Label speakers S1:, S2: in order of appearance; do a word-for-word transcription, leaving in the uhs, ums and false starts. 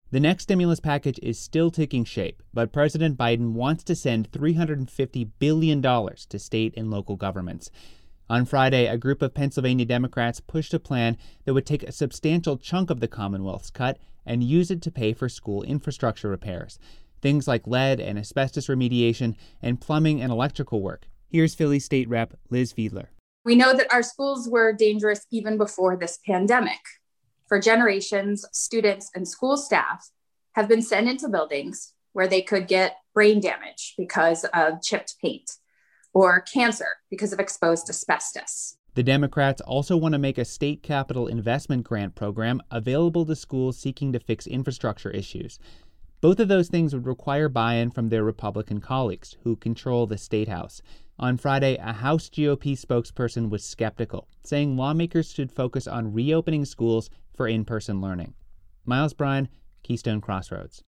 S1: The next stimulus package is still taking shape, but President Biden wants to send three hundred fifty billion dollars to state and local governments. On Friday, a group of Pennsylvania Democrats pushed a plan that would take a substantial chunk of the Commonwealth's cut and use it to pay for school infrastructure repairs. Things like lead and asbestos remediation and plumbing and electrical work. Here's Philly State Rep Liz Fiedler.
S2: We know that our schools were dangerous even before this pandemic. For generations, students and school staff have been sent into buildings where they could get brain damage because of chipped paint or cancer because of exposed asbestos.
S1: The Democrats also want to make a state capital investment grant program available to schools seeking to fix infrastructure issues. Both of those things would require buy-in from their Republican colleagues, who control the State House. On Friday, a House G O P spokesperson was skeptical, saying lawmakers should focus on reopening schools for in-person learning. Miles Bryan, Keystone Crossroads.